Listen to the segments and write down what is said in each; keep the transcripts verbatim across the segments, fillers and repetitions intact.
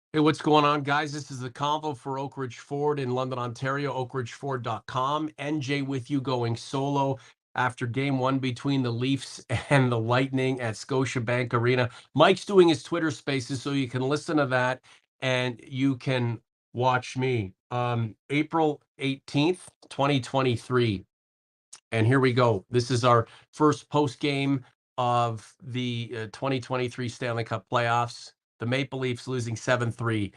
Hey, what's going on, guys? This is the convo for Oak Ridge Ford in London, Ontario, oak ridge ford dot com. N J with you going solo after game one between the Leafs and the Lightning at Scotiabank Arena. Mike's doing his Twitter spaces, so you can listen to that and you can watch me. Um, April eighteenth, twenty twenty-three. And here we go. This is our first post game of the uh, twenty twenty-three Stanley Cup playoffs. The Maple Leafs losing seven three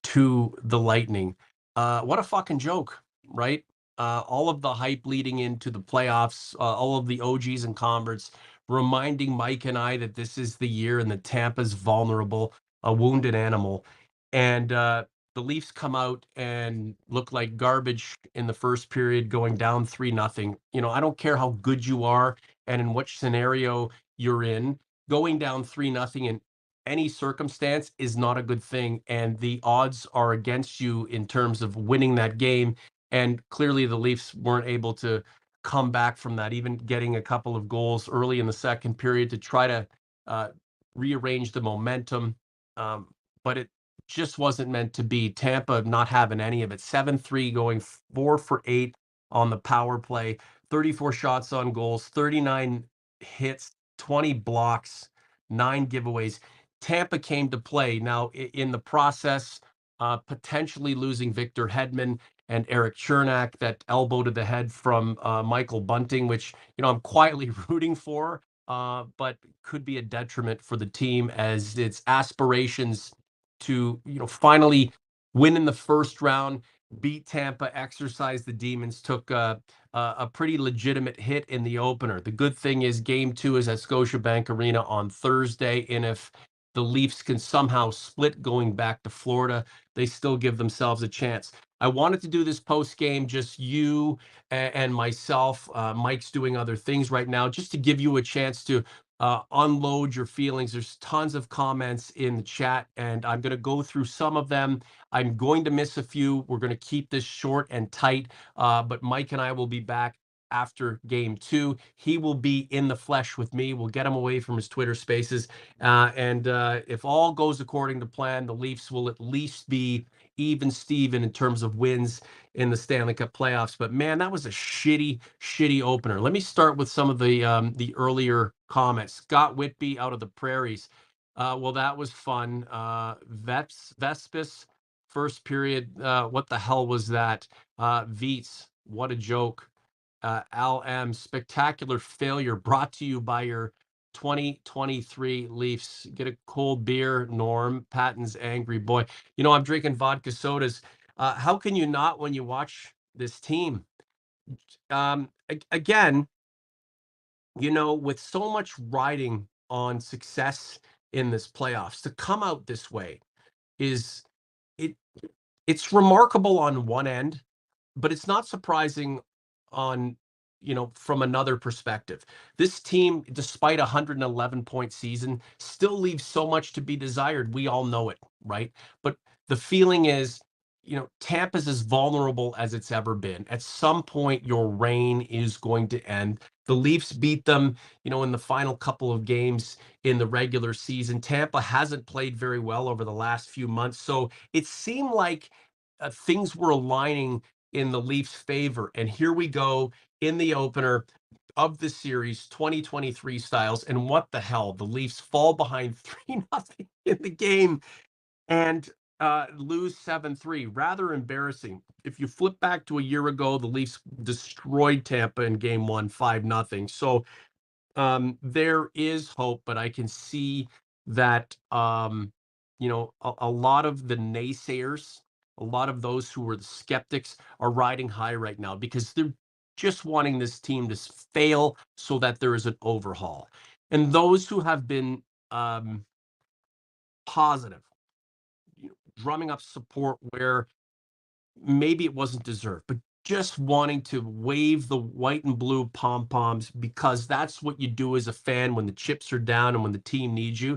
to the Lightning. Uh, what a fucking joke, right? Uh, all of the hype leading into the playoffs, uh, all of the O Gs and converts reminding Mike and I that this is the year and that Tampa's vulnerable, a wounded animal. And uh, the Leafs come out and look like garbage in the first period, going down three nothing. You know, I don't care how good you are and in which scenario you're in, going down three nothing in any circumstance is not a good thing. And the odds are against you in terms of winning that game. And clearly the Leafs weren't able to come back from that, even getting a couple of goals early in the second period to try to uh, rearrange the momentum. Um, but it just wasn't meant to be. Tampa not having any of it. seven three going four for eight on the power play, thirty-four shots on goals, thirty-nine hits, twenty blocks, nine giveaways. Tampa came to play. Now, in the process, uh, potentially losing Victor Hedman and Eric Chernak, that elbow to the head from uh, Michael Bunting, which, you know, I'm quietly rooting for, uh, but could be a detriment for the team as its aspirations to, you know, finally win in the first round, beat Tampa, exercise the demons, took a, a, a pretty legitimate hit in the opener. The good thing is game two is at Scotiabank Arena on Thursday, and if the Leafs can somehow split going back to Florida, they still give themselves a chance. I wanted to do this post game, just you and, and myself. Uh, Mike's doing other things right now, just to give you a chance to uh, unload your feelings. There's tons of comments in the chat, and I'm going to go through some of them. I'm going to miss a few. We're going to keep this short and tight, uh, but Mike and I will be back after game two. He will be in the flesh with me. We'll get him away from his Twitter spaces. Uh, and uh, if all goes according to plan, the Leafs will at least be even Steven in terms of wins in the Stanley Cup playoffs. But man, that was a shitty, shitty opener. Let me start with some of the um, the earlier comments. Scott Whitby out of the Prairies. Uh, well, that was fun. Uh, Veps, Vespis, first period. Uh, what the hell was that? Uh, Veets, what a joke. Uh, Al M, spectacular failure brought to you by your twenty twenty-three Leafs. Get a cold beer, Norm. Patton's angry boy. You know, I'm drinking vodka sodas. Uh, how can you not when you watch this team? Um, a- again, you know, with so much riding on success in this playoffs, to come out this way is it it's remarkable on one end, but it's not surprising on, you know, from another perspective. This team, despite a one hundred eleven point season, still leaves so much to be desired. We all know it, right? But the feeling is, you know, Tampa's as vulnerable as it's ever been. At some point, your reign is going to end. The Leafs beat them, you know, in the final couple of games in the regular season. Tampa hasn't played very well over the last few months. So it seemed like uh, things were aligning in the Leafs' favor. And here we go in the opener of the series, twenty twenty-three styles. And what the hell? The Leafs fall behind three nothing in the game and uh, lose seven three. Rather embarrassing. If you flip back to a year ago, the Leafs destroyed Tampa in game one, five nothing. So um, there is hope, but I can see that, um, you know, a, a lot of the naysayers, a lot of those who were the skeptics are riding high right now because they're just wanting this team to s- fail so that there is an overhaul. And those who have been um, positive, you know, drumming up support where maybe it wasn't deserved, but just wanting to wave the white and blue pom poms because that's what you do as a fan when the chips are down and when the team needs you.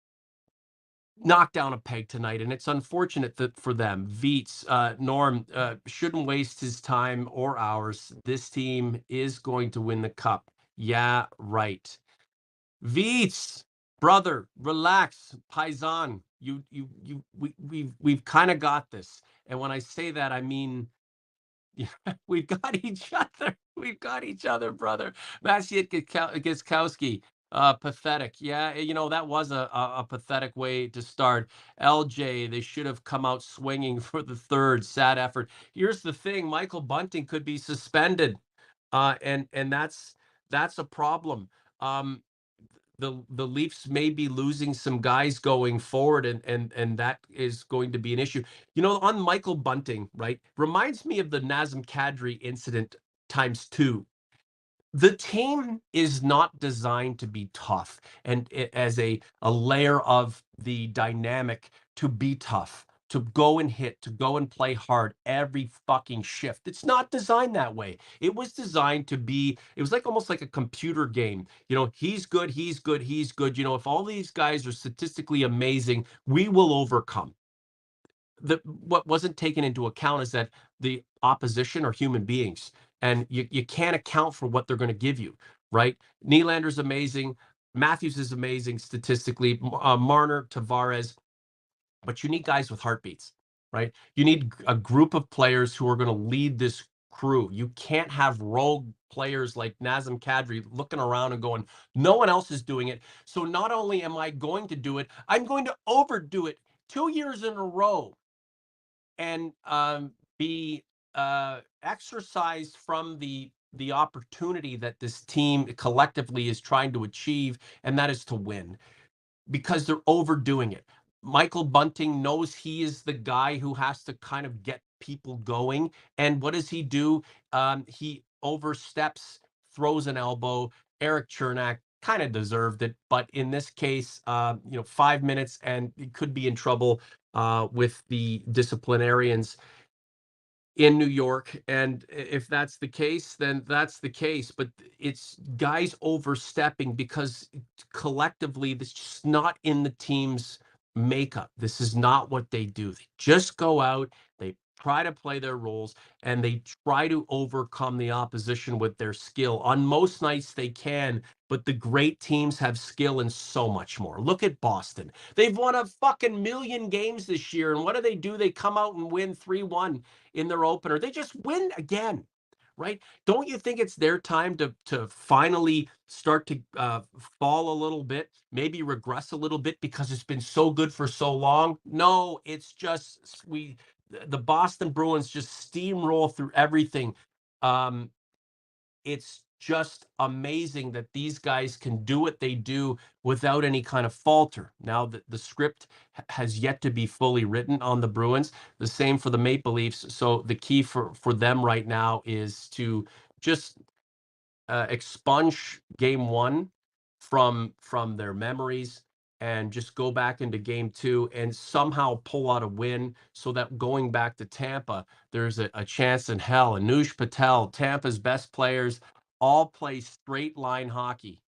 Knock down a peg tonight, and it's unfortunate that for them. Veets, uh, Norm uh, shouldn't waste his time or ours. This team is going to win the cup. Yeah, right. Veets, brother, relax, paisan. You, you, you. We, we've, we've kind of got this. And when I say that, I mean, yeah, we've got each other. We've got each other, brother. Maciej Gieśkowski, uh, pathetic. Yeah, you know, that was a, a, a pathetic way to start. L J, they should have come out swinging for the third. Sad effort. Here's the thing: Michael Bunting could be suspended, uh, and and that's that's a problem. Um, the the Leafs may be losing some guys going forward, and and and that is going to be an issue. You know, on Michael Bunting, right? Reminds me of the Nazem Kadri incident times two. The team is not designed to be tough and i- as a a layer of the dynamic to be tough, to go and hit, to go and play hard every fucking shift. It's not designed that way. It was designed to be, it was like almost like a computer game. You know, he's good, he's good, he's good. You know, if all these guys are statistically amazing, we will overcome. The what wasn't taken into account is that the opposition are human beings, and you you can't account for what they're going to give you, right? Nylander's amazing, Matthews is amazing statistically, uh, Marner, Tavares, but you need guys with heartbeats, right? You need a group of players who are going to lead this crew. You can't have rogue players like Nazem Kadri looking around and going, no one else is doing it. So not only am I going to do it, I'm going to overdo it two years in a row and um, be uh, exercised from the the opportunity that this team collectively is trying to achieve, and that is to win, because they're overdoing it. Michael Bunting knows he is the guy who has to kind of get people going, and what does he do? Um, he oversteps, throws an elbow. Eric Chernak kind of deserved it, but in this case, uh, you know, five minutes and he could be in trouble uh, with the disciplinarians in New York. And if that's the case, then that's the case. But it's guys overstepping because collectively, this is just not in the team's makeup. This is not what they do. They just go out, they try to play their roles, and they try to overcome the opposition with their skill. On most nights, they can, but the great teams have skill and so much more. Look at Boston. They've won a fucking million games this year. And what do they do? They come out and win three one in their opener. They just win again, right? Don't you think it's their time to to finally start to uh, fall a little bit, maybe regress a little bit because it's been so good for so long? No, it's just we the Boston Bruins just steamroll through everything. Um, it's just amazing that these guys can do what they do without any kind of falter. Now that the script ha- has yet to be fully written on the Bruins, the same for the Maple Leafs. So the key for for them right now is to just uh, expunge game one from from their memories and just go back into game two and somehow pull out a win so that going back to Tampa, there's a, a chance in hell. Anush Patel, Tampa's best players, all play straight line hockey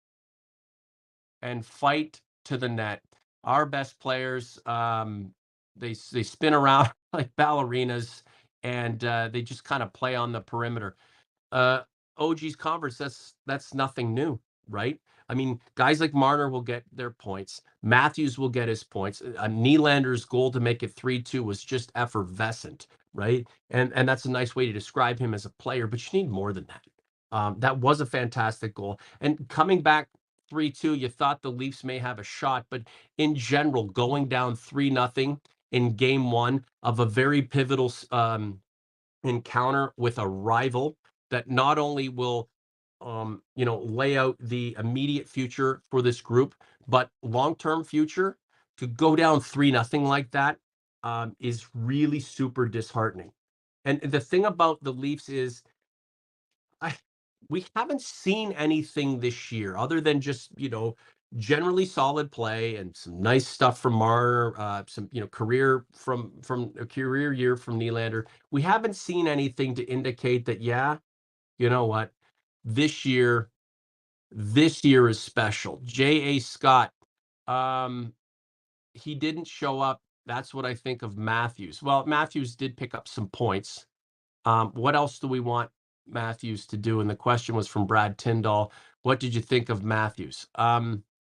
and fight to the net. Our best players, um, they they spin around like ballerinas, and uh, they just kind of play on the perimeter. uh, O G's Converse, that's that's nothing new, right? I mean, guys like Marner will get their points. Matthews will get his points. Uh, Nylander's goal to make it three two was just effervescent, right? And and that's a nice way to describe him as a player, but you need more than that. Um, that was a fantastic goal. And coming back three two, you thought the Leafs may have a shot, but in general, going down three nothing in game one of a very pivotal um, encounter with a rival that not only will um, you know, lay out the immediate future for this group, but long-term future, to go down three nothing like that um, is really super disheartening. And the thing about the Leafs is, I we haven't seen anything this year other than just, you know, generally solid play and some nice stuff from Marner, uh, some, you know, career from from a career year from Nylander. We haven't seen anything to indicate that, yeah, you know what, this year, this year is special. J A. Scott, um, he didn't show up. That's what I think of Matthews. Well, Matthews did pick up some points. Um, what else do we want Matthews to do? And the question was from Brad Tyndall. What did you think of Matthews? Um,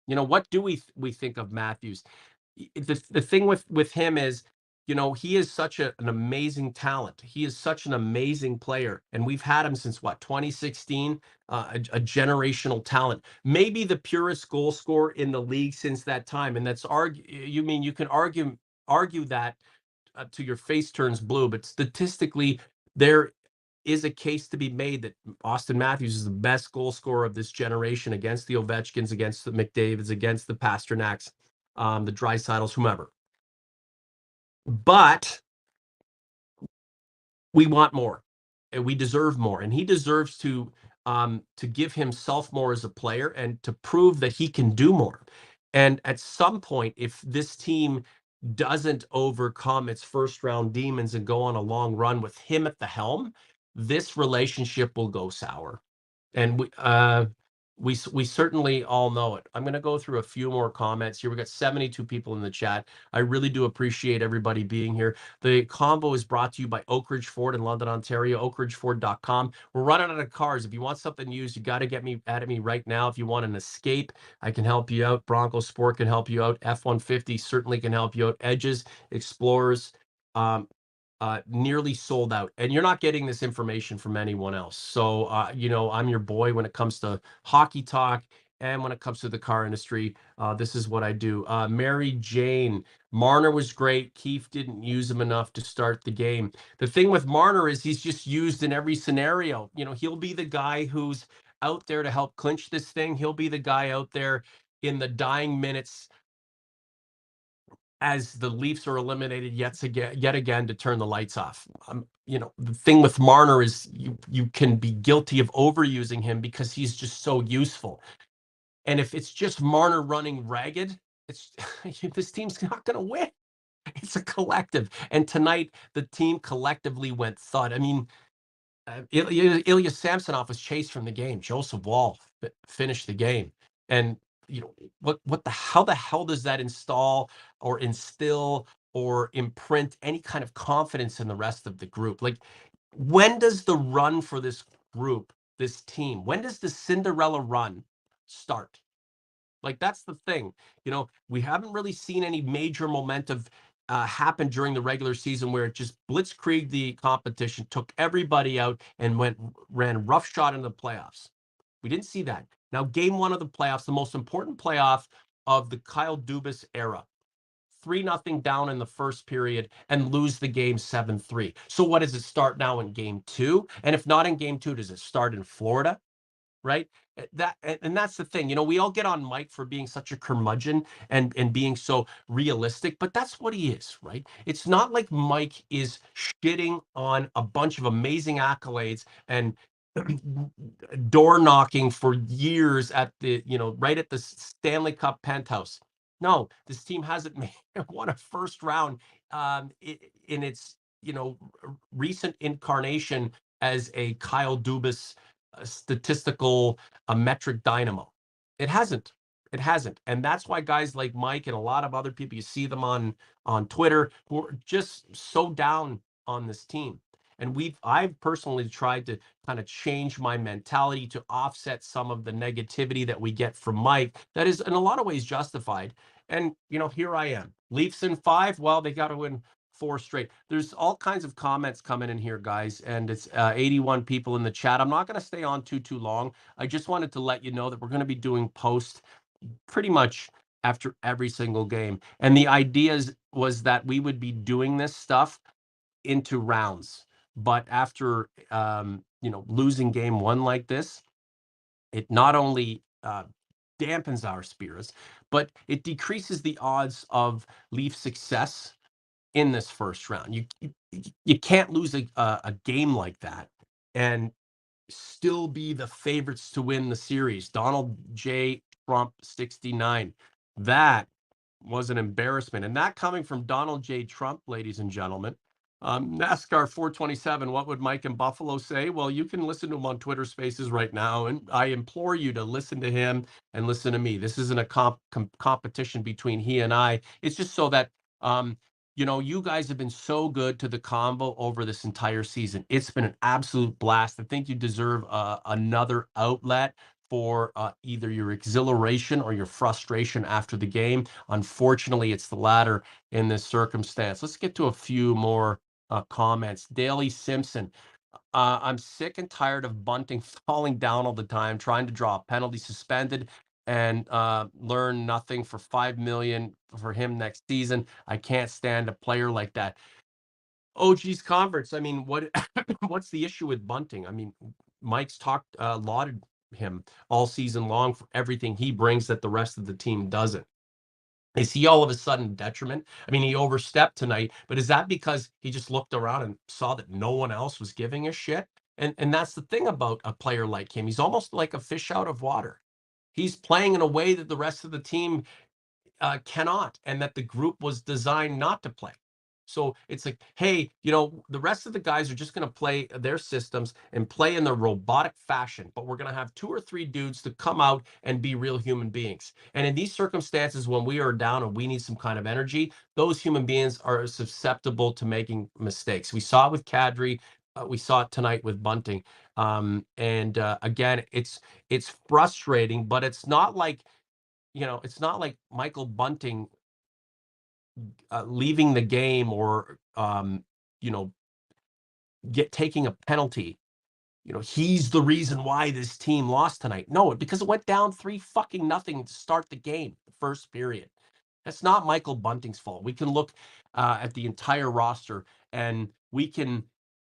You know, what do we th- we think of Matthews? Y- The the thing with with him is, you know, he is such a, an amazing talent. He is such an amazing player, and we've had him since what, twenty sixteen, uh, a, a generational talent, maybe the purest goal scorer in the league since that time. And that's argue. You mean you can argue argue that uh, to your face turns blue, but statistically, there is a case to be made that Austin Matthews is the best goal scorer of this generation against the Ovechkins, against the McDavids, against the Pasternaks, um, the Dreisaitl's, whomever. But we want more, and we deserve more, and he deserves to um, to give himself more as a player and to prove that he can do more. And at some point, if this team doesn't overcome its first round demons and go on a long run with him at the helm, this relationship will go sour. And we uh we s- we certainly all know it. I'm going to go through a few more comments here. We got seventy-two people in the chat. I really do appreciate everybody being here. The combo is brought to you by Oak Ridge Ford in London, Ontario, oak ridge ford dot com. We're running out of cars. If you want something used, you got to get me at me right now. If you want an Escape, I can help you out. Bronco Sport can help you out. F one fifty certainly can help you out. Edges, Explorers, um, uh, nearly sold out. And you're not getting this information from anyone else. So, uh, you know, I'm your boy when it comes to hockey talk and when it comes to the car industry. Uh, this is what I do. Uh, Mary Jane, Marner was great. Keefe didn't use him enough to start the game. The thing with Marner is he's just used in every scenario. You know, he'll be the guy who's out there to help clinch this thing. He'll be the guy out there in the dying minutes as the Leafs are eliminated yet again, yet again to turn the lights off. Um, you know, the thing with Marner is you you can be guilty of overusing him because he's just so useful. And if it's just Marner running ragged, it's this team's not going to win. It's a collective. And tonight, the team collectively went thud. I mean, uh, Ilya, Ilya Samsonov was chased from the game. Joseph Wall f- finished the game, and you know what? What the how the hell does that install or instill or imprint any kind of confidence in the rest of the group? Like, when does the run for this group, this team, when does the Cinderella run start? Like, that's the thing. You know, we haven't really seen any major momentum uh, happen during the regular season where it just blitzkrieg the competition, took everybody out, and went ran roughshod into the playoffs. We didn't see that. Now, game one of the playoffs, the most important playoff of the Kyle Dubas era, three nothing down in the first period and lose the game seven three. So what does it start now in game two? And if not in game two, does it start in Florida? Right? Uh, That and and that's the thing. You know, we all get on Mike for being such a curmudgeon and and being so realistic, but that's what he is, right? It's not like Mike is shitting on a bunch of amazing accolades and door knocking for years at the, you know, right at the Stanley Cup penthouse. No, this team hasn't made won a first round um i- in its, you know, r- recent incarnation as a Kyle Dubas a statistical, a metric dynamo. It hasn't. It hasn't. And that's why guys like Mike and a lot of other people, you see them on on Twitter, who are just so down on this team. And we've I've personally tried to kind of change my mentality to offset some of the negativity that we get from Mike that is in a lot of ways justified. And you know, here I am. Leafs in five. Well, they got to win four straight. There's all kinds of comments coming in here, guys, and it's uh, eighty-one people in the chat. I'm not going to stay on too too long. I just wanted to let you know that we're going to be doing post pretty much after every single game, and the idea is, was that we would be doing this stuff into rounds. But after um, you know, losing game one like this, it not only uh, dampens our spirits, but it decreases the odds of Leaf success in this first round. You you, you can't lose a, a a game like that and still be the favorites to win the series. Donald J. Trump sixty-nine. That was an embarrassment. And that coming from Donald J. Trump, ladies and gentlemen. Um, NASCAR four twenty-seven, what would Mike in Buffalo say? Well, you can listen to him on Twitter Spaces right now, and I implore you to listen to him and listen to me. This isn't a comp com- competition between he and I. It's just so that um, you know, you guys have been so good to the combo over this entire season. It's been an absolute blast. I think you deserve uh, another outlet for uh, either your exhilaration or your frustration after the game. Unfortunately, it's the latter in this circumstance. Let's get to a few more uh, comments. Daly Simpson. Uh, I'm sick and tired of Bunting falling down all the time, trying to draw a penalty, suspended, and uh, learn nothing for five million for him next season. I can't stand a player like that. O G's conference. I mean, what what's the issue with Bunting? I mean, Mike's talked uh, lauded him all season long for everything he brings that the rest of the team doesn't. Is he all of a sudden detriment? I mean, he overstepped tonight, but is that because he just looked around and saw that no one else was giving a shit? And and that's the thing about a player like him. He's almost like a fish out of water. He's playing in a way that the rest of the team uh, cannot, and that the group was designed not to play. So it's like, hey, you know, the rest of the guys are just going to play their systems and play in the robotic fashion, but we're going to have two or three dudes to come out and be real human beings. And in these circumstances, when we are down and we need some kind of energy, those human beings are susceptible to making mistakes. We saw it with Kadri. Uh, we saw it tonight with Bunting. Um, and uh, again, it's it's frustrating, but it's not like you know, it's not like Michael Bunting uh, leaving the game or um, you know, get taking a penalty. You know, he's the reason why this team lost tonight. No, because it went down three fucking nothing to start the game, the first period. That's not Michael Bunting's fault. We can look uh, at the entire roster and we can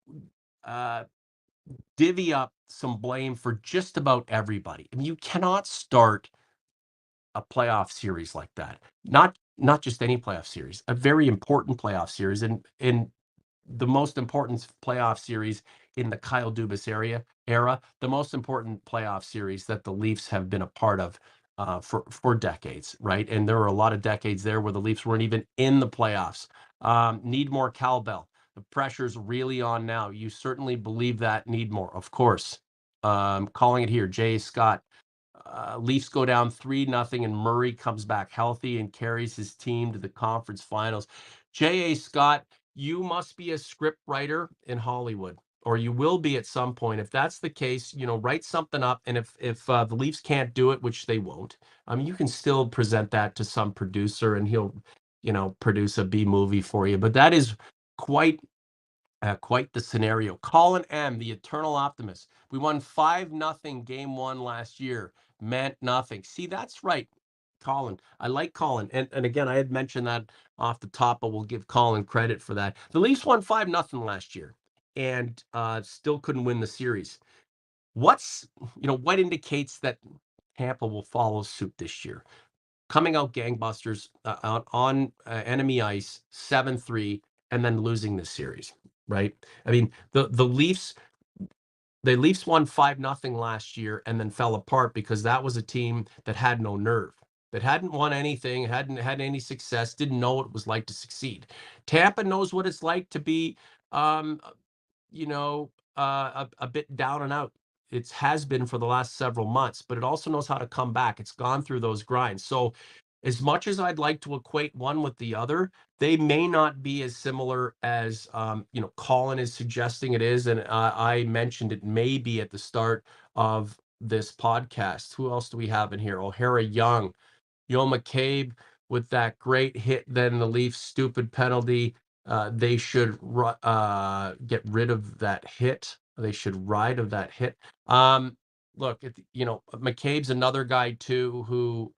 uh, divvy up some blame for just about everybody. I mean, you cannot start a playoff series like that. Not not just any playoff series, a very important playoff series, and in the most important playoff series in the Kyle Dubas area era, the most important playoff series that the Leafs have been a part of uh, for for decades, right? And there were a lot of decades there where the Leafs weren't even in the playoffs. Um, need more cowbell. The pressure's really on now. You certainly believe that. Need more, of course. Um, calling it here, Jay Scott. Uh, Leafs go down three nothing, and Murray comes back healthy and carries his team to the conference finals. J A. Scott, you must be a script writer in Hollywood, or you will be at some point. If that's the case, you know, write something up. And if if uh, the Leafs can't do it, which they won't, I mean, you can still present that to some producer, and he'll, you know, produce a B movie for you. But that is quite uh, quite the scenario. Colin M, the eternal optimist. We won five nothing game one last year. Meant nothing. See, that's right, Colin. I like Colin. And and again, I had mentioned that off the top, but we'll give Colin credit for that. The Leafs won five nothing last year and uh, still couldn't win the series. What's, you know, what indicates that Tampa will follow suit this year? Coming out gangbusters uh, out on uh, enemy ice, seven three, and then losing this series, right? I mean, the the Leafs, the Leafs won five nothing last year and then fell apart because that was a team that had no nerve, that hadn't won anything, hadn't had any success, didn't know what it was like to succeed. Tampa knows what it's like to be, um, you know, uh, a, a bit down and out. It has been for the last several months, but it also knows how to come back. It's gone through those grinds. So, as much as I'd like to equate one with the other, they may not be as similar as um, you know Colin is suggesting it is, and uh, I mentioned it may be at the start of this podcast. Who else do we have in here? O'Hara Young, Yo McCabe with that great hit, then the Leafs stupid penalty. Uh, they should ru- uh, get rid of that hit. They should ride of that hit. Um, look, it, you know, McCabe's another guy too who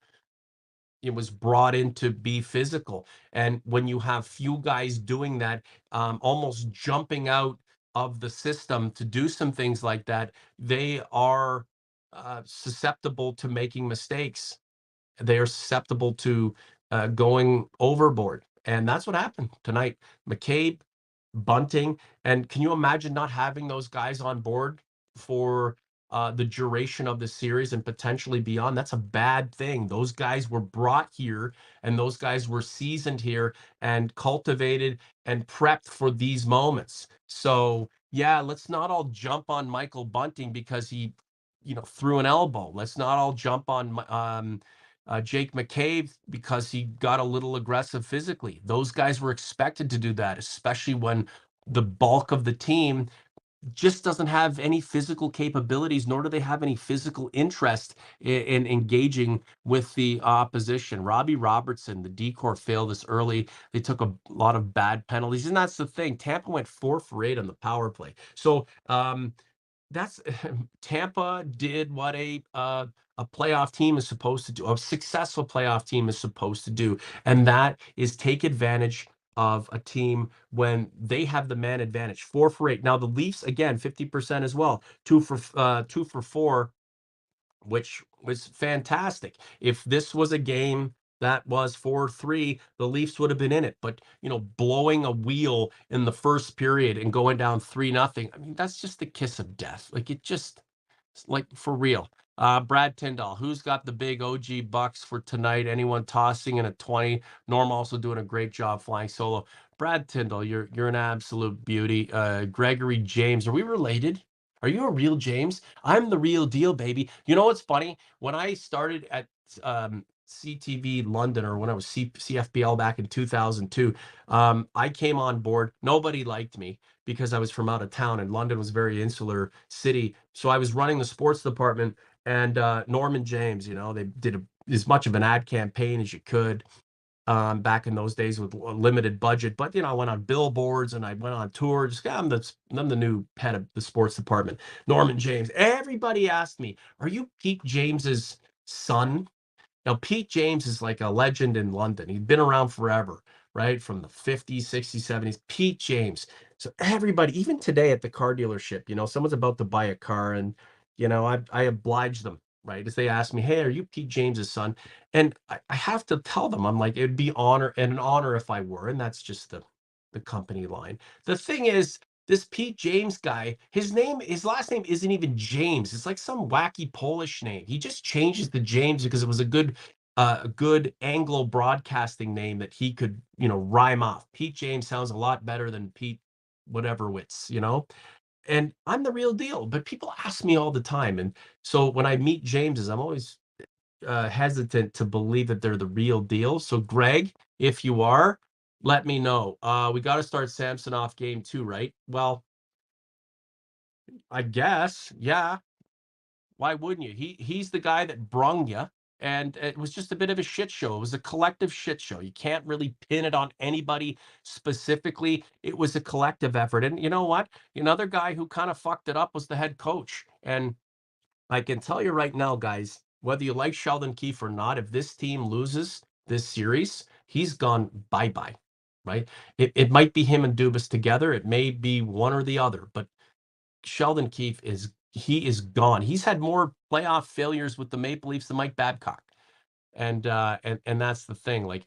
it was brought in to be physical. And when you have few guys doing that, um, almost jumping out of the system to do some things like that, they are uh, susceptible to making mistakes. They are susceptible to uh, going overboard. And that's what happened tonight. McCabe, Bunting, and can you imagine not having those guys on board for uh, the duration of the series and potentially beyond? That's a bad thing. Those guys were brought here and those guys were seasoned here and cultivated and prepped for these moments. So, yeah, let's not all jump on Michael Bunting because he, you know, threw an elbow. Let's not all jump on um, uh, Jake McCabe because he got a little aggressive physically. Those guys were expected to do that, especially when the bulk of the team just doesn't have any physical capabilities, nor do they have any physical interest in, in engaging with the opposition. Robbie Robertson, the decor failed this early. They took a lot of bad penalties, and that's the thing. Tampa went four for eight on the power play. So um, that's Tampa did what a uh, a playoff team is supposed to do. A successful playoff team is supposed to do, and that is take advantage of a team when they have the man advantage. Four for eight. Now the Leafs again, fifty percent as well. Two for uh, two for four, which was fantastic. If this was a game that was four three, the Leafs would have been in it. But, you know, blowing a wheel in the first period and going down three nothing, I mean, that's just the kiss of death. Like, it just, like, for real. Uh, Brad Tyndall, who's got the big O G bucks for tonight? Anyone tossing in a twenty? Norm also doing a great job flying solo. Brad Tyndall, you're you're an absolute beauty. Uh, Gregory James, are we related? Are you a real James? I'm the real deal, baby. You know what's funny? When I started at um, C T V London, or when I was C- CFBL back in two thousand two, um, I came on board. Nobody liked me because I was from out of town, and London was a very insular city. So I was running the sports department, and uh, Norman James, you know, they did a, as much of an ad campaign as you could um, back in those days with a limited budget. But you know, I went on billboards and I went on tours. Yeah, I'm the I'm the new head of the sports department. Norman James. Everybody asked me, "Are you Pete James's son?" Now, Pete James is like a legend in London. He'd been around forever, right? From the fifties, sixties, seventies. Pete James. So everybody, even today at the car dealership, you know, someone's about to buy a car, and you know, I I oblige them, right? As they ask me, "Hey, are you Pete James's son?" And I, I have to tell them, I'm like, it'd be honor and an honor if I were, and that's just the the company line. The thing is, this Pete James guy, his name, his last name isn't even James. It's like some wacky Polish name. He just changes the James because it was a good, uh, a good Anglo broadcasting name that he could, you know, rhyme off. Pete James sounds a lot better than Pete whatever wits, you know. And I'm the real deal. But people ask me all the time, and so when I meet Jameses, I'm always uh, hesitant to believe that they're the real deal. So, Greg, if you are, let me know. Uh, we got to start Samsonov game two, right? Well, I guess, yeah. Why wouldn't you? He he's the guy that brung you, and it was just a bit of a shit show. It was a collective shit show. You can't really pin it on anybody specifically. It was a collective effort. And you know what? Another guy who kind of fucked it up was the head coach. And I can tell you right now, guys, whether you like Sheldon Keefe or not, if this team loses this series, he's gone bye-bye, right? It, it might be him and Dubas together. It may be one or the other, but Sheldon Keefe is he is gone. He's had more playoff failures with the Maple Leafs than Mike Babcock. And uh and and that's the thing. Like,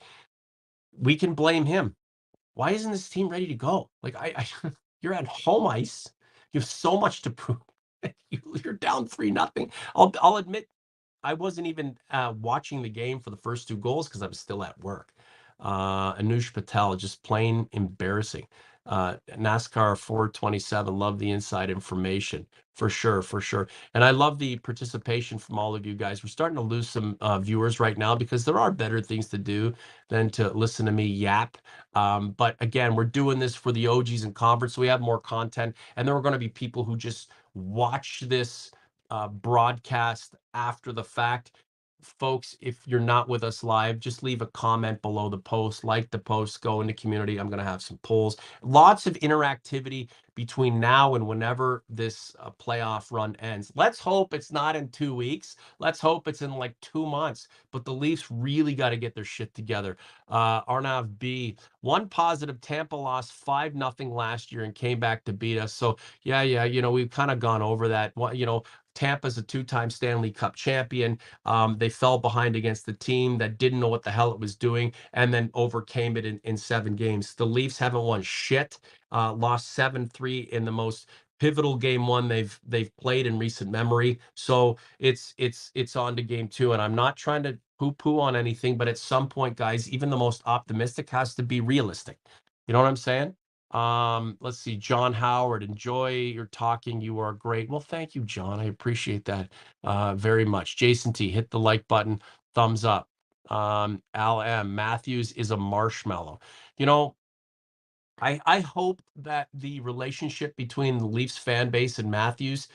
we can blame him. Why isn't this team ready to go? Like, I, I you're at home ice. You have so much to prove. You, you're down three nothing. I'll I'll admit I wasn't even uh, watching the game for the first two goals because I was still at work. Uh, Anush Patel, just plain embarrassing. Uh, NASCAR four twenty-seven, love the inside information for sure, for sure. And I love the participation from all of you guys. We're starting to lose some uh, viewers right now because there are better things to do than to listen to me yap. Um, but again, we're doing this for the O Gs and converts, so we have more content. And there are going to be people who just watch this uh, broadcast after the fact. Folks, if you're not with us live, just leave a comment below the post, like the post, go into community. I'm going to have some polls, lots of interactivity between now and whenever this uh, playoff run ends. Let's hope it's not in two weeks. Let's hope it's in like two months. But the Leafs really got to get their shit together. Uh, Arnav B, one positive, Tampa lost five nothing last year and came back to beat us. So yeah, yeah, you know, we've kind of gone over that. What, you know, Tampa's a two-time Stanley Cup champion. Um, they fell behind against the team that didn't know what the hell it was doing and then overcame it in, in seven games. The Leafs haven't won shit, uh, lost seven three in the most pivotal game one they've they've played in recent memory. So it's it's it's on to game two. And I'm not trying to poo-poo on anything, but at some point, guys, even the most optimistic has to be realistic. You know what I'm saying? Um, let's see, John Howard, enjoy your talking. You are great. Well, thank you, John. I appreciate that uh, very much. Jason T, hit the like button, thumbs up. Um, Al M, Matthews is a marshmallow. You know, I I hope that the relationship between the Leafs fan base and Matthews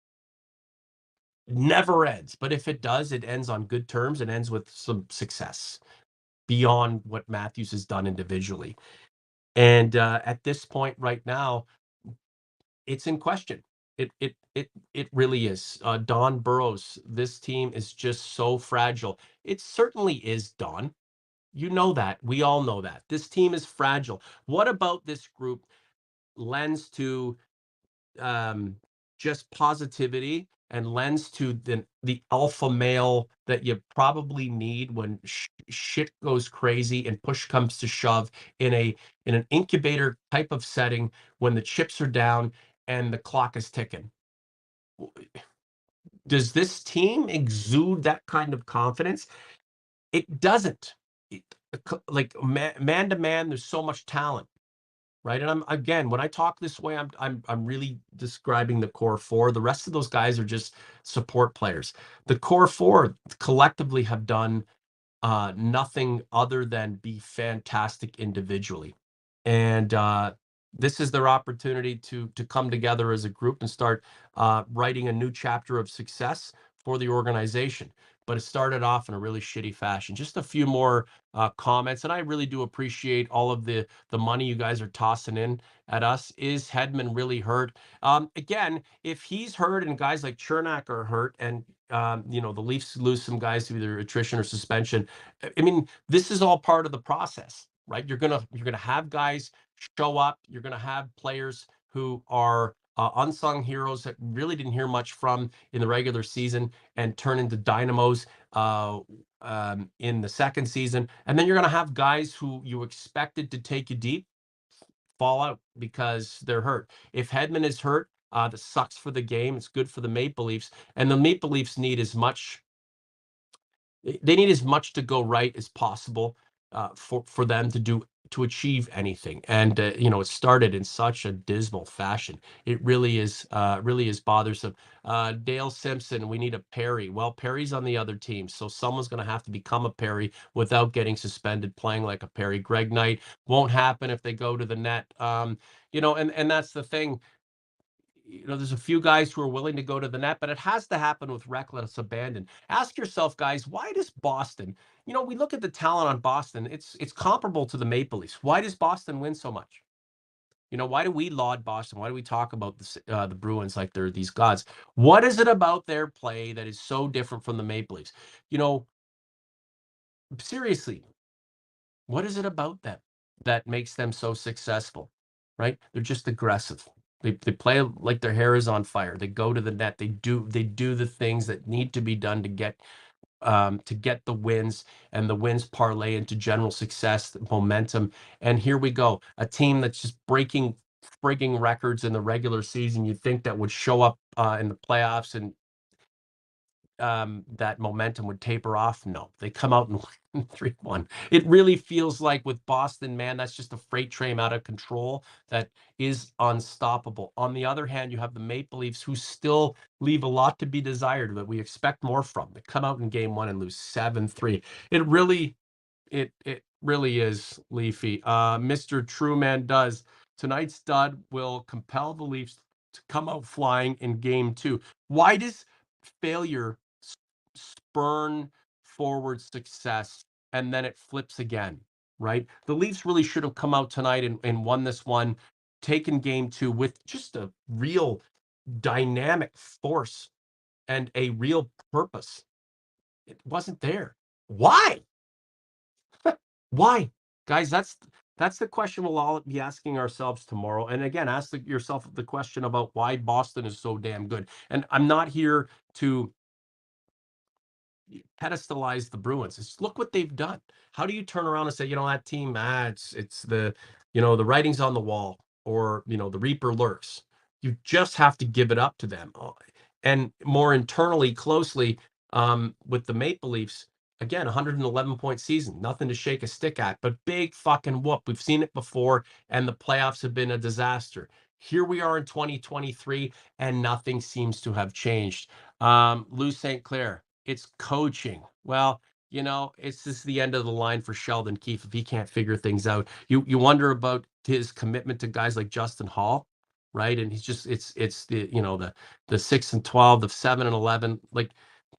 never ends, but if it does, it ends on good terms, it ends with some success beyond what Matthews has done individually. And, uh, at this point right now, it's in question. It it it it really is. Uh, Don Burrows, this team is just so fragile. It certainly is, Don. You know that. We all know that. This team is fragile. What about this group lends to um, just positivity and lends to the the alpha male that you probably need when sh- shit goes crazy and push comes to shove in a in an incubator type of setting when the chips are down and the clock is ticking. W- Does this team exude that kind of confidence? It doesn't. It, like man, man to man, there's so much talent. Right, and I'm again, when I talk this way, I'm I'm I'm really describing the core four. The rest of those guys are just support players. The core four collectively have done uh, nothing other than be fantastic individually. And uh, this is their opportunity to to come together as a group and start uh, writing a new chapter of success for the organization. But it started off in a really shitty fashion. Just a few more uh, comments, and I really do appreciate all of the the money you guys are tossing in at us. Is Hedman really hurt? Um, again, if he's hurt and guys like Chernak are hurt, and um, you know the Leafs lose some guys to either attrition or suspension, I mean, this is all part of the process, right? You're gonna you're gonna have guys show up. You're gonna have players who are uh, unsung heroes that really didn't hear much from in the regular season and turn into dynamos uh, um, in the second season. And then you're gonna have guys who you expected to take you deep fall out because they're hurt. If Hedman is hurt, uh, that sucks for the game. It's good for the Maple Leafs, and the Maple Leafs need as much they need as much to go right as possible uh, for for them to do to achieve anything. And uh, you know, it started in such a dismal fashion. It really is uh, really is bothersome. Uh, Dale Simpson, we need a Perry. Well, Perry's on the other team, so someone's going to have to become a Perry without getting suspended, playing like a Perry. Greg Knight won't happen if they go to the net. Um, you know, and and that's the thing. You know, there's a few guys who are willing to go to the net, but it has to happen with reckless abandon. Ask yourself, guys, why does Boston, you know, we look at the talent on Boston, it's it's comparable to the Maple Leafs. Why does Boston win so much? You know, why do we laud Boston? Why do we talk about the, S- uh, the Bruins like they're these gods? What is it about their play that is so different from the Maple Leafs? You know, seriously, what is it about them that makes them so successful, right? They're just aggressive. They they play like their hair is on fire. They go to the net. They do they do the things that need to be done to get um, to get the wins, and the wins parlay into general success, momentum. And here we go, a team that's just breaking frigging records in the regular season. You'd think that would show up uh, in the playoffs and um, that momentum would taper off. No, they come out and win three one. It really feels like with Boston, man, that's just a freight train out of control that is unstoppable. On the other hand, you have the Maple Leafs who still leave a lot to be desired, but we expect more from. They come out in game one and lose seven three. It really, it it really is Leafy. Uh, Mister Trueman does. Tonight's stud will compel the Leafs to come out flying in game two. Why does failure s- spurn forward success and then it flips again, right? The Leafs really should have come out tonight and, and won this one, taken game two with just a real dynamic force and a real purpose. It wasn't there. Why? Why? Guys, that's that's the question we'll all be asking ourselves tomorrow. And again, ask the, yourself the question about why Boston is so damn good. And I'm not here to pedestalize the Bruins. It's look what they've done. How do you turn around and say, you know, that team, ah, it's it's the, you know, the writing's on the wall, or you know, the Reaper lurks. You just have to give it up to them. Uh, And more internally, closely, um, with the Maple Leafs, again, one hundred eleven point season, nothing to shake a stick at, but big fucking whoop. We've seen it before, and the playoffs have been a disaster. Here we are in twenty twenty-three, and nothing seems to have changed. Um, Lou Saint Clair, it's coaching. Well, you know, it's just the end of the line for Sheldon Keefe if he can't figure things out. You you wonder about his commitment to guys like Justin Hall, right? And he's just it's it's the you know the the six and twelve, the seven and eleven, like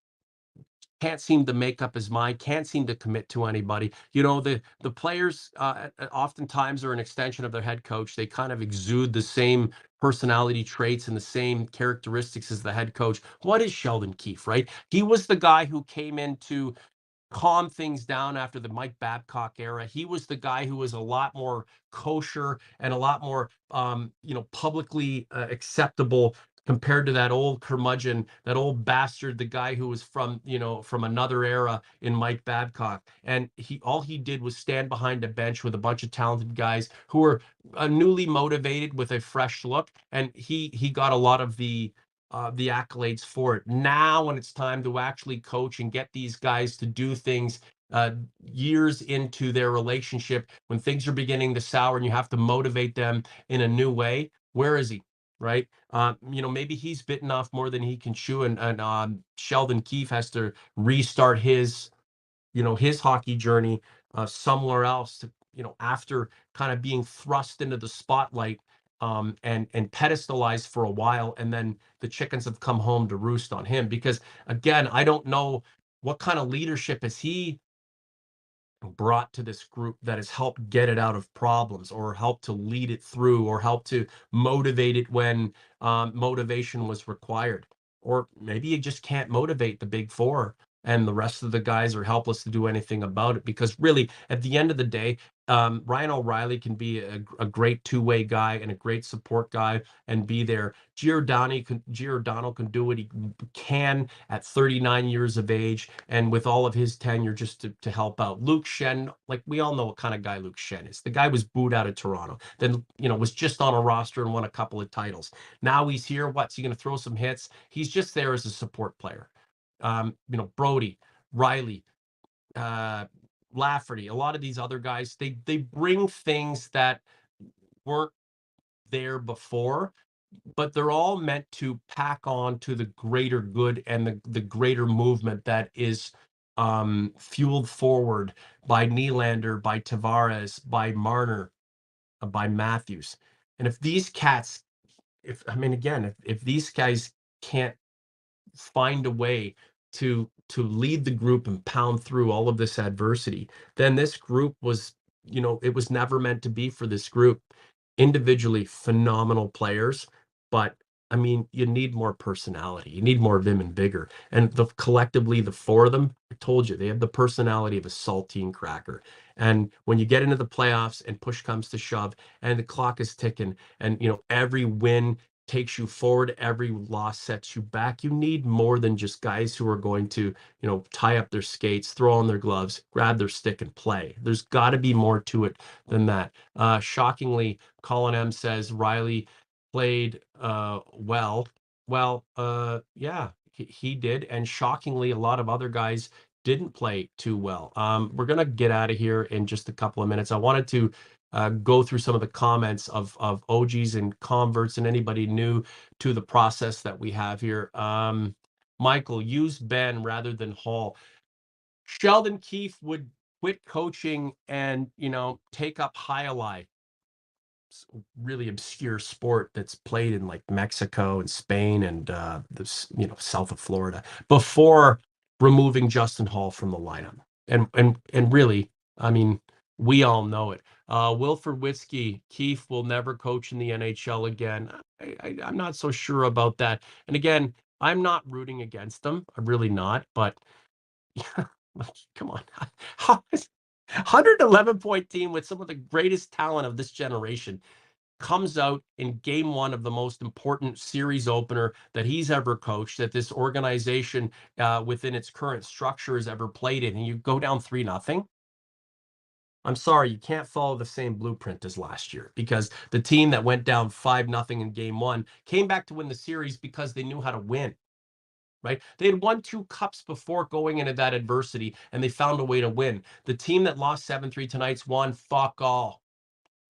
can't seem to make up his mind, can't seem to commit to anybody. You know, the the players uh, uh, oftentimes are an extension of their head coach. They kind of exude the same personality traits and the same characteristics as the head coach. What is Sheldon Keefe, right? He was the guy who came into calm things down after the Mike Babcock era. He was the guy who was a lot more kosher and a lot more, um, you know, publicly uh, acceptable compared to that old curmudgeon, that old bastard, the guy who was from, you know, from another era in Mike Babcock. And he, all he did was stand behind a bench with a bunch of talented guys who were uh, newly motivated with a fresh look. And he, he got a lot of the, uh, the accolades for it. Now, when it's time to actually coach and get these guys to do things uh, years into their relationship, when things are beginning to sour and you have to motivate them in a new way, where is he? Right? Uh, you know, maybe he's bitten off more than he can chew, and, and um, Sheldon Keefe has to restart his you know his hockey journey uh, somewhere else to you know after kind of being thrust into the spotlight um, and and pedestalized for a while, and then the chickens have come home to roost on him because again, I don't know what kind of leadership has he brought to this group that has helped get it out of problems or helped to lead it through or helped to motivate it when um, motivation was required. Or maybe you just can't motivate the big four and the rest of the guys are helpless to do anything about it because really at the end of the day, um, Ryan O'Reilly can be a, a great two-way guy and a great support guy and be there. Giordano can, Giordano can do what he can at thirty-nine years of age and with all of his tenure just to, to help out. Luke Schenn, like we all know what kind of guy Luke Schenn is. The guy was booed out of Toronto, then, you know, was just on a roster and won a couple of titles. Now he's here. What's he going to throw some hits? He's just there as a support player. Um, you know, Brody, Riley, uh, Lafferty, a lot of these other guys, they they bring things that weren't there before, but they're all meant to pack on to the greater good and the, the greater movement that is um, fueled forward by Nylander, by Tavares, by Marner, uh, by Matthews. And if these cats, if I mean, again, if, if these guys can't find a way to to lead the group and pound through all of this adversity, then this group was, you know, it was never meant to be for this group. Individually phenomenal players, but I mean, you need more personality. You need more vim and vigor. And the collectively, the four of them, I told you, they have the personality of a saltine cracker. And when you get into the playoffs and push comes to shove and the clock is ticking and you know every win takes you forward, every loss sets you back, you need more than just guys who are going to, you know, tie up their skates, throw on their gloves, grab their stick and play. There's got to be more to it than that. Uh, shockingly, Colin M says Riley played uh, well. Well, uh, yeah, he, he did. And shockingly, a lot of other guys didn't play too well. Um, we're going to get out of here in just a couple of minutes. I wanted to uh, go through some of the comments of, of O Gs and converts and anybody new to the process that we have here. Um, Michael, use Ben rather than Hall. Sheldon Keefe would quit coaching and, you know, take up jai alai, really obscure sport that's played in like Mexico and Spain and uh this you know south of Florida before removing Justin Hall from the lineup. And and and really, I mean, we all know it. Uh Wilford Whiskey, Keefe will never coach in the N H L again. I, I, I'm not so sure about that. And again, I'm not rooting against them. I'm really not, but yeah, come on. How is one hundred eleven point team with some of the greatest talent of this generation comes out in game one of the most important series opener that he's ever coached, that this organization uh, within its current structure has ever played in, and you go down three nothing. I'm sorry, you can't follow the same blueprint as last year because the team that went down five nothing in game one came back to win the series because they knew how to win. Right? They had won two cups before going into that adversity, and they found a way to win. The team that lost seven three tonight's won fuck all.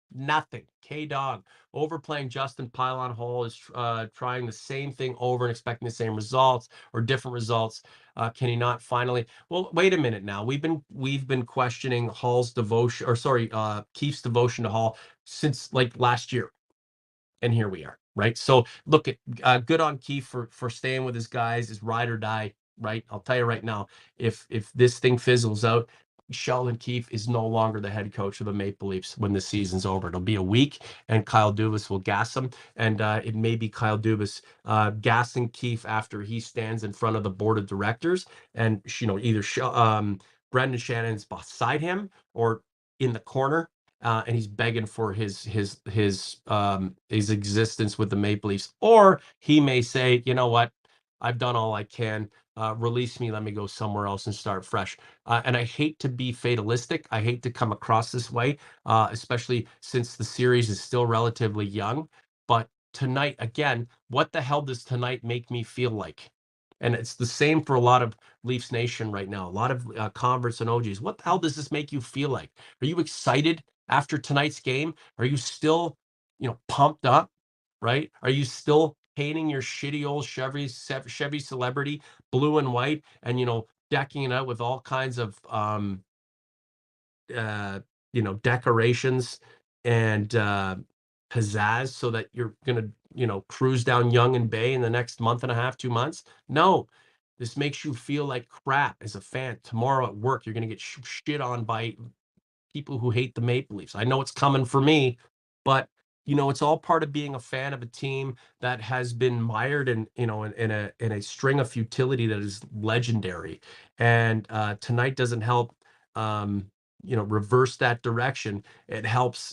Nothing. K-Dog overplaying Justin Pylon Hall is uh, trying the same thing over and expecting the same results or different results. Uh, can he not finally? Well, wait a minute now. We've been we've been questioning Hall's devotion, or sorry, uh, Keefe's devotion to Hall since like last year, and here we are, right? So look at uh, good on Keefe for for staying with his guys, his ride or die, right? I'll tell you right now, if if this thing fizzles out, Sheldon Keefe is no longer the head coach of the Maple Leafs when the season's over. It'll be a week, and Kyle Dubas will gas him, and uh, it may be Kyle Dubas uh, gassing Keefe after he stands in front of the board of directors, and you know either Sh- um, Brendan Shannon's beside him or in the corner, uh, and he's begging for his his his um his existence with the Maple Leafs, or he may say, you know what, I've done all I can. Uh, release me, let me go somewhere else and start fresh. Uh, and I hate to be fatalistic. I hate to come across this way, uh, especially since the series is still relatively young. But tonight, again, what the hell does tonight make me feel like? And it's the same for a lot of Leafs Nation right now, a lot of uh, converts and O Gs. What the hell does this make you feel like? Are you excited after tonight's game? Are you still, you know, pumped up, right? Are you still painting your shitty old Chevy Chevy Celebrity blue and white, and you know, decking it out with all kinds of um uh you know, decorations and uh pizzazz so that you're gonna, you know, cruise down Young and Bay in the next month and a half, two months? No. This makes you feel like crap as a fan. Tomorrow at work, you're gonna get sh- shit on by people who hate the Maple Leafs. I know it's coming for me, but you know, it's all part of being a fan of a team that has been mired in, you know, in, in a in a string of futility that is legendary. And uh, tonight doesn't help, um, you know, reverse that direction. It helps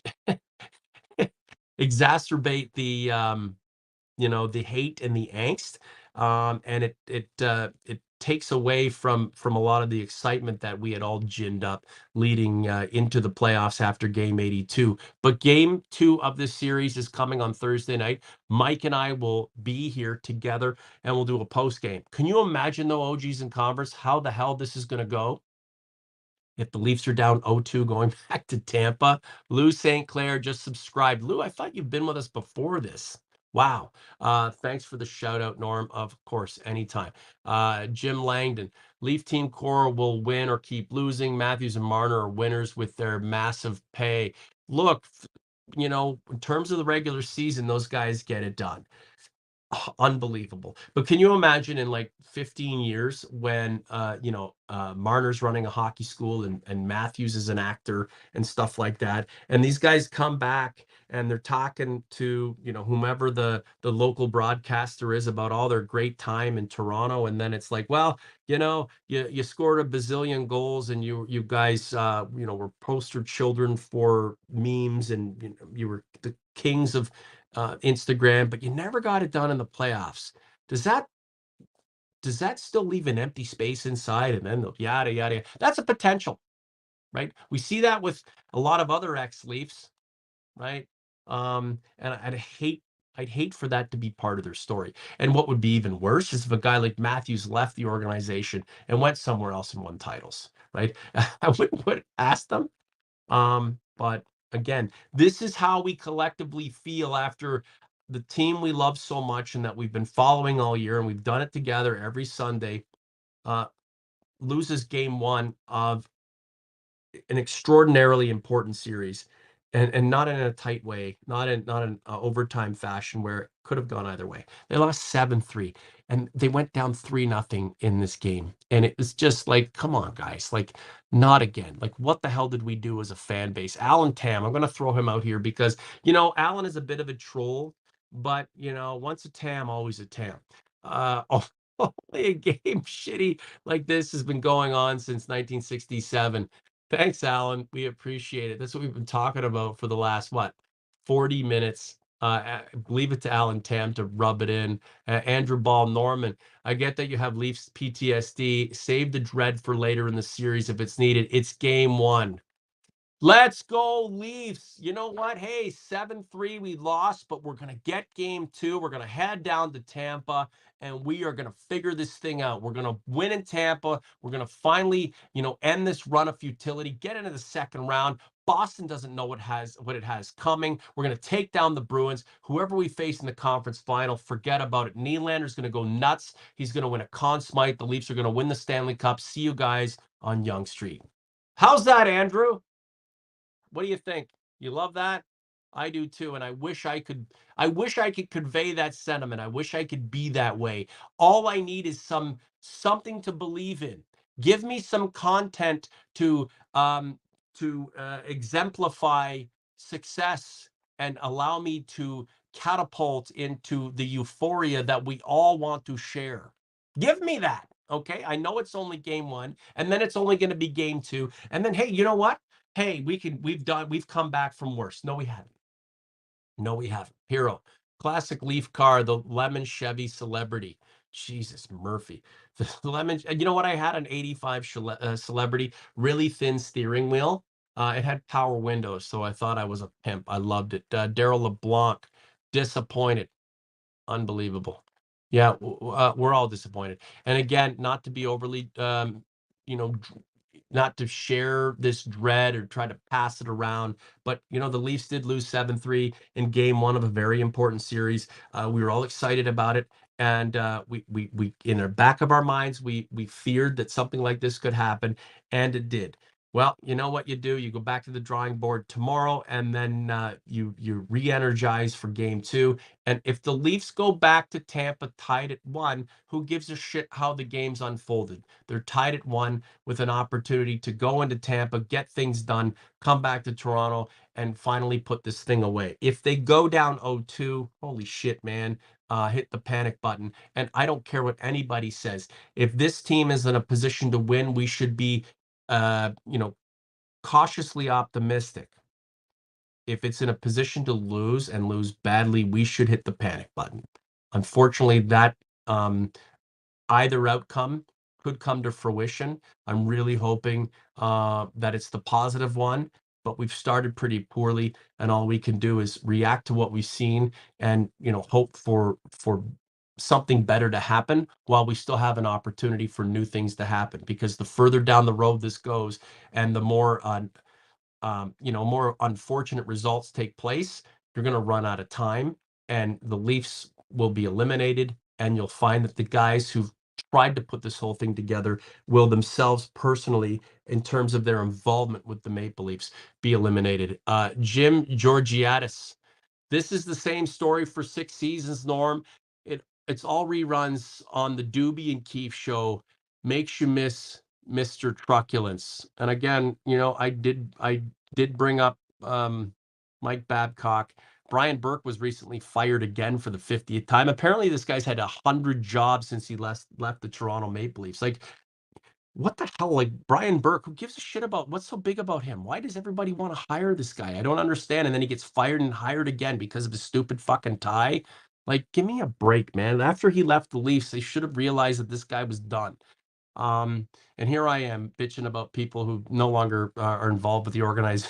exacerbate the um, you know, the hate and the angst, um and it it uh it takes away from from a lot of the excitement that we had all ginned up leading uh, into the playoffs after game eighty-two. But game two of this series is coming on Thursday night. Mike and I will be here together, and we'll do a post game. Can you imagine, though, O Gs and Converse, how the hell this is going to go if the Leafs are down oh two going back to Tampa? Lou Saint Clair just subscribed. Lou, I thought you've been with us before this. Wow. Uh, thanks for the shout out, Norm. Of course, anytime. Uh, Jim Langdon, Leaf Team Core will win or keep losing. Matthews and Marner are winners with their massive pay. Look, you know, in terms of the regular season, those guys get it done. Oh, unbelievable. But can you imagine in like fifteen years when uh you know uh Marner's running a hockey school, and and Matthews is an actor and stuff like that, and these guys come back and they're talking to, you know, whomever the the local broadcaster is about all their great time in Toronto, and then it's like, well, you know, you you scored a bazillion goals, and you you guys uh you know, were poster children for memes, and you know, you were the kings of uh, Instagram, but you never got it done in the playoffs. Does that does that still leave an empty space inside? And then the yada yada. Yada. That's a potential, right? We see that with a lot of other ex-Leafs, right? Um, and I- I'd hate I'd hate for that to be part of their story. And what would be even worse is if a guy like Matthews left the organization and went somewhere else and won titles, right? I wouldn't would ask them. Um, but again, this is how we collectively feel after the team we love so much and that we've been following all year, and we've done it together every Sunday, uh, loses game one of an extraordinarily important series, and and not in a tight way, not in not in uh, overtime fashion where it could have gone either way. They lost seven three, and they went down three nothing in this game, and it was just like, come on, guys, like, not again. Like, what the hell did we do as a fan base? Alan Tam, I'm going to throw him out here because, you know, Alan is a bit of a troll, but you know, once a Tam, always a Tam. Uh, only a game shitty like this has been going on since nineteen sixty-seven. Thanks, Alan. We appreciate it. That's what we've been talking about for the last, what, forty minutes. Uh, uh, leave it to Alan Tam to rub it in. Uh, Andrew Ball Norman, I get that you have Leafs P T S D. Save the dread for later in the series if it's needed. It's game one. Let's go, Leafs. You know what? Hey, seven three, we lost, but we're going to get game two. We're going to head down to Tampa, and we are going to figure this thing out. We're going to win in Tampa. We're going to finally, you know, end this run of futility, get into the second round, Boston doesn't know what has what it has coming. We're going to take down the Bruins. Whoever we face in the conference final, forget about it. Nylander's going to go nuts. He's going to win a Conn Smythe. The Leafs are going to win the Stanley Cup. See you guys on Yonge Street. How's that, Andrew? What do you think? You love that? I do too, and I wish I could I wish I could convey that sentiment. I wish I could be that way. All I need is some something to believe in. Give me some content to um to uh, exemplify success and allow me to catapult into the euphoria that we all want to share. Give me that. Okay? I know it's only game one, and then it's only going to be game two. And then hey, you know what? Hey, we can we've done we've come back from worse. No, we haven't. No, we haven't. Hero. Classic Leaf car, the lemon Chevy Celebrity. Jesus Murphy. The lemon, and you know what? I had an eighty-five Chele- uh, Celebrity, really thin steering wheel. Uh, it had power windows, so I thought I was a pimp. I loved it. Uh, Daryl LeBlanc, disappointed. Unbelievable. Yeah, w- w- uh, we're all disappointed. And again, not to be overly, um, you know, dr- not to share this dread or try to pass it around, but you know, the Leafs did lose seven three in game one of a very important series. Uh, we were all excited about it. And uh, we, we, we, in the back of our minds, we, we feared that something like this could happen, and it did. Well, you know what you do? You go back to the drawing board tomorrow, and then uh, you you re-energize for game two. And if the Leafs go back to Tampa tied at one, who gives a shit how the game's unfolded? They're tied at one with an opportunity to go into Tampa, get things done, come back to Toronto, and finally put this thing away. If they go down oh two, holy shit, man, uh, hit the panic button. And I don't care what anybody says. If this team is in a position to win, we should be, uh, you know, cautiously optimistic. If it's in a position to lose and lose badly, we should hit the panic button. Unfortunately, that um, either outcome could come to fruition. I'm really hoping uh, that it's the positive one, but we've started pretty poorly, and all we can do is react to what we've seen and you know hope for for something better to happen while we still have an opportunity for new things to happen. Because the further down the road this goes, and the more uh, um, you know, more unfortunate results take place, you're going to run out of time, and the Leafs will be eliminated. And you'll find that the guys who've tried to put this whole thing together will themselves personally, in terms of their involvement with the Maple Leafs, be eliminated. Uh, Jim Georgiadis, this is the same story for six seasons, Norm. It it's all reruns on the Doobie and Keefe show. Makes you miss Mister Truculence. And again, you know, I did I did bring up um, Mike Babcock. Brian Burke was recently fired again for the fiftieth time. Apparently, this guy's had a hundred jobs since he left left the Toronto Maple Leafs. Like, what the hell? Like Brian Burke, who gives a shit about what's so big about him? Why does everybody want to hire this guy? I don't understand. And then he gets fired and hired again because of his stupid fucking tie. Like, give me a break, man. After he left the Leafs, they should have realized that this guy was done. Um, and here I am bitching about people who no longer uh, are involved with the organization.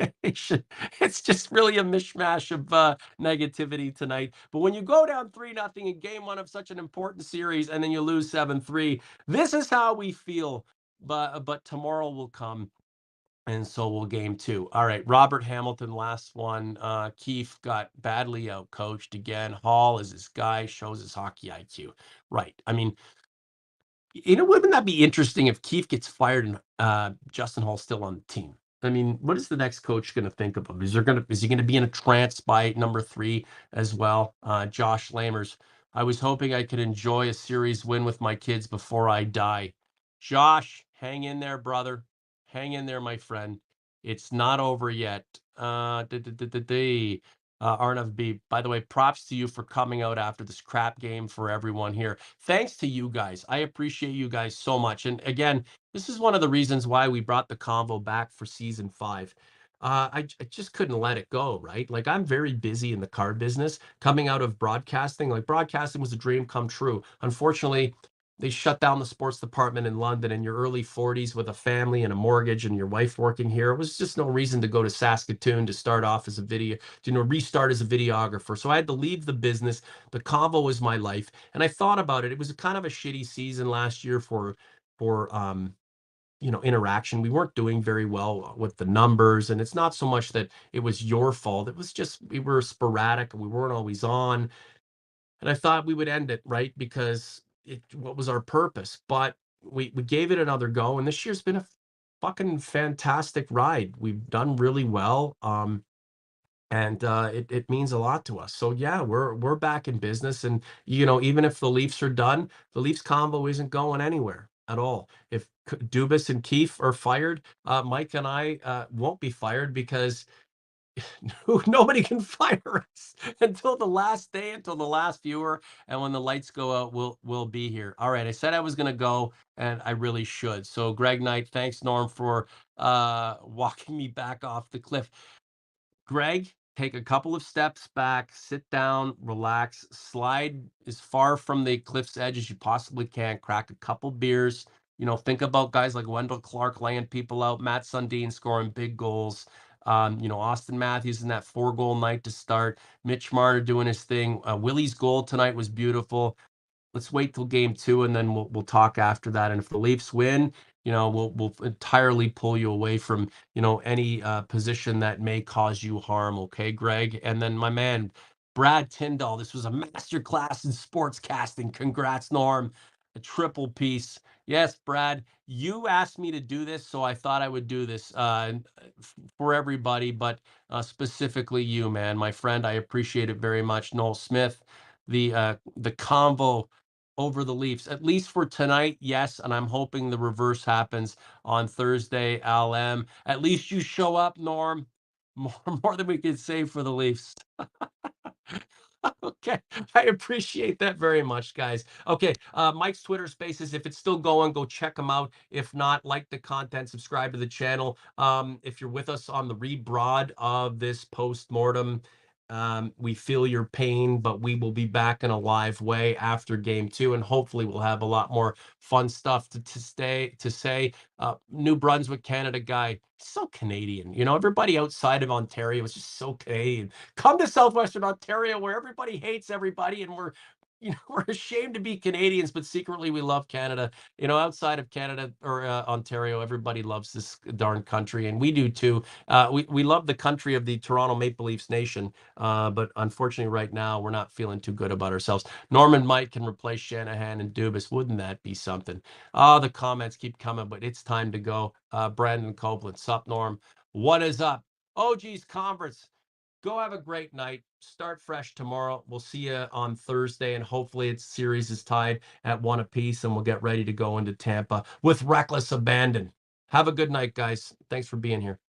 It's just really a mishmash of uh, negativity tonight. But when you go down three nothing in game one of such an important series, and then you lose seven three, this is how we feel. But but tomorrow will come, and so will game two. All right, Robert Hamilton, last one. Uh, Keefe got badly out coached again. Hall is this guy, shows his hockey I Q. Right. I mean, you know, wouldn't that be interesting if Keefe gets fired and uh, Justin Hall's still on the team? I mean, what is the next coach going to think of him? Is there going to is he going to be in a trance by number three as well? Uh, Josh Lamers, I was hoping I could enjoy a series win with my kids before I die. Josh, hang in there, brother. Hang in there, my friend. It's not over yet. Uh, da- da- da- da- da. Uh, Arnav B, by the way, props to you for coming out after this crap game for everyone here. Thanks to you guys. I appreciate you guys so much. And again, this is one of the reasons why we brought the convo back for season five. Uh, I, I just couldn't let it go, right? Like, I'm very busy in the car business, coming out of broadcasting. Like, broadcasting was a dream come true. Unfortunately, they shut down the sports department in London in your early forties with a family and a mortgage and your wife working here. It was just no reason to go to Saskatoon to start off as a video, you know, restart as a videographer. So I had to leave the business. The convo was my life. And I thought about it. It was kind of a shitty season last year for for um you know, interaction. We weren't doing very well with the numbers, and it's not so much that it was your fault. It was just we were sporadic. We weren't always on, and I thought we would end it right because it what was our purpose? But we we gave it another go, and this year's been a fucking fantastic ride. We've done really well. Um, and uh, it it means a lot to us. So yeah, we're we're back in business, and you know, even if the Leafs are done, the Leafs combo isn't going anywhere at all. If K- Dubas and Keefe are fired, uh, Mike and I uh, won't be fired because nobody can fire us until the last day, until the last viewer, and when the lights go out, we'll we'll be here. All right, I said I was going to go, and I really should. So Greg Knight, thanks Norm for uh, walking me back off the cliff. Greg, take a couple of steps back, sit down, relax, slide as far from the cliff's edge as you possibly can, crack a couple beers. You know, think about guys like Wendell Clark laying people out, Matt Sundin scoring big goals. Um, you know, Austin Matthews in that four goal night to start, Mitch Marner doing his thing. Uh, Willie's goal tonight was beautiful. Let's wait till game two, and then we'll we'll talk after that. And if the Leafs win, you know, we'll we'll entirely pull you away from, you know, any uh, position that may cause you harm. Okay, Greg. And then my man, Brad Tyndall. This was a master class in sports casting. Congrats, Norm. A triple piece. Yes, Brad. You asked me to do this, so I thought I would do this uh, f- for everybody, but uh, specifically you, man, my friend. I appreciate it very much. Noel Smith, the uh, the convo over the Leafs, at least for tonight, yes. And I'm hoping the reverse happens on Thursday, Al M. At least you show up, Norm. More, more than we can say for the Leafs. Okay, I appreciate that very much, guys. Okay, uh, Mike's Twitter Spaces, if it's still going, go check them out. If not, like the content, subscribe to the channel. Um, if you're with us on the rebroad of this post-mortem, um, we feel your pain, but we will be back in a live way after game two, and hopefully we'll have a lot more fun stuff to, to stay to say. Uh, New Brunswick, Canada guy, so Canadian. You know, everybody outside of Ontario is just so Canadian. Come to Southwestern Ontario where everybody hates everybody, and we're, you know, we're ashamed to be Canadians, but secretly we love Canada. You know, outside of Canada or uh, Ontario, everybody loves this darn country, and we do too. Uh, we we love the country of the Toronto Maple Leafs nation, uh, but unfortunately, right now we're not feeling too good about ourselves. Norman Mike can replace Shanahan and Dubas. Wouldn't that be something? Oh, the comments keep coming, but it's time to go. Uh, Brandon Copeland, sup, Norm? What is up? Oh, geez, conference. Go have a great night. Start fresh tomorrow. We'll see you on Thursday, and hopefully its series is tied at one apiece, and we'll get ready to go into Tampa with reckless abandon. Have a good night, guys. Thanks for being here.